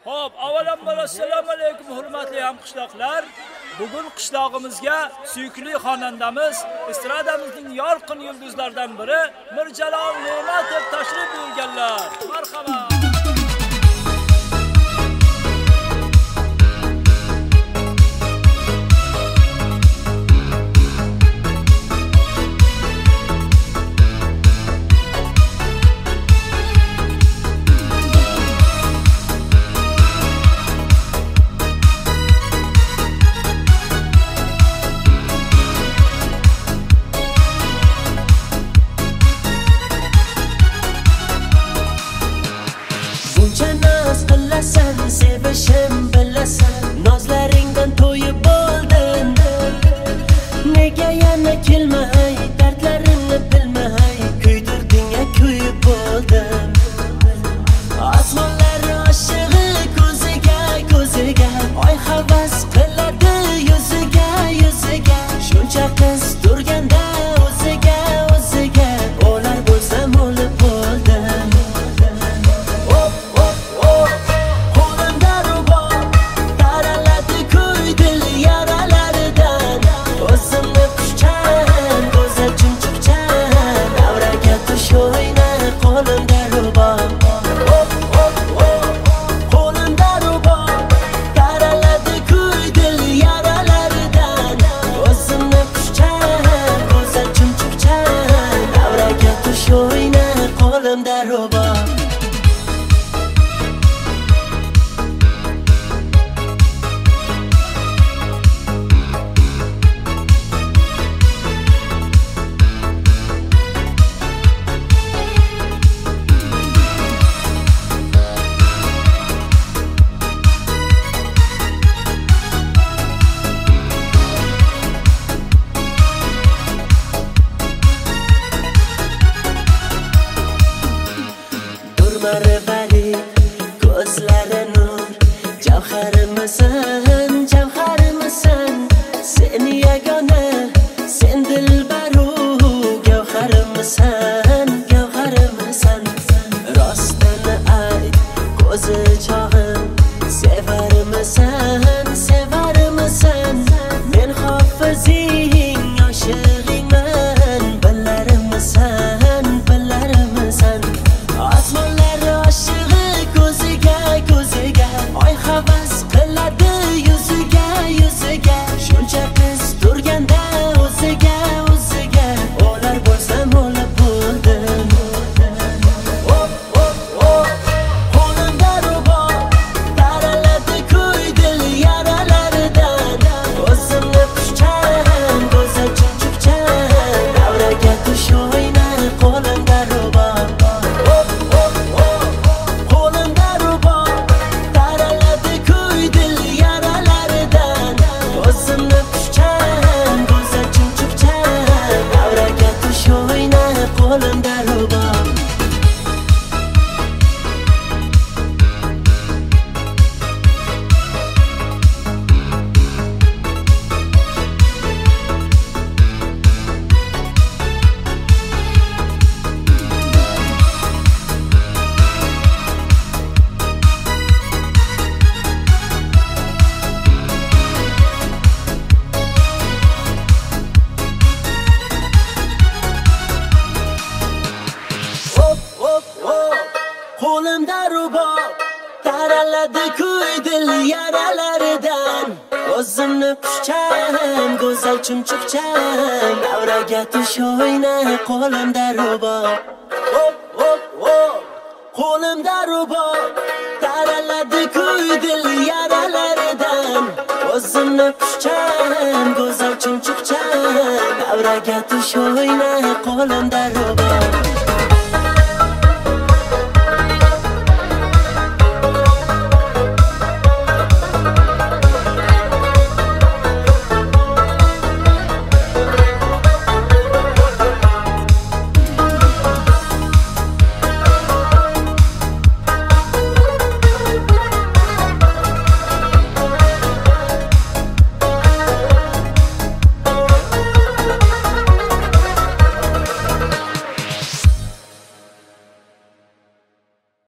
Xo'p, avvalambor assalomu alaykum hurmatli hamqishloqlar. Bugun qishlog'imizga suyukli xonandamiz, estradamizning yorqin yulduzlaridan biri Mirjalol Ne'matov tashrif buyurganlar. Marhaba. Sevishim bilasan, nozlaringdan to'yib bo'ldim. Nega yana kelmay, dardlarimni bilmay, kuydirding-a kuyib bo'ldim. Osmonlar oshig'i ko'ziga, ko'ziga, oy havas qiladi yuziga, yuziga. Shuncha qiz turganda o'ziga, o'ziga, o'lar bo'lsam o'lib bo'ldim. Marvali ko'zlari nur, javharimisan, javharimisan. Sen yagona, sen dilbaru, gavharimisan, gavharimisan. Rostini ayt, ko'zi chog'im, sevarimisan, sevarimisan. Men hofizing, oshig'ingman, billarimisan, billarimisan. Osmonlar oshig'i ko'ziga, ko'ziga, oy havas qiladi yuziga, yuziga. Shuncha qiz turganda o'ziga, o'ziga, o'lar bo'lsam o'lib bo'ldim. Qo'limda rubob taraladi kuy dil yaralaridan. O'zimni xushchan, go'zal chumchuqchan, davraga tush o'yna qo'limda rubob. Qo'limda rubob taraladi kuy dil yaralaridan. O'zimni xushchan, go'zal chumchuqchan, davraga tush o'yna qo'limda rubob. Qo'limda rubob taraladi kuy dil yaralaridan. O'zimni xushchan, go'zal chumchuqchan, davraga tush o'yna qo'limda rubob.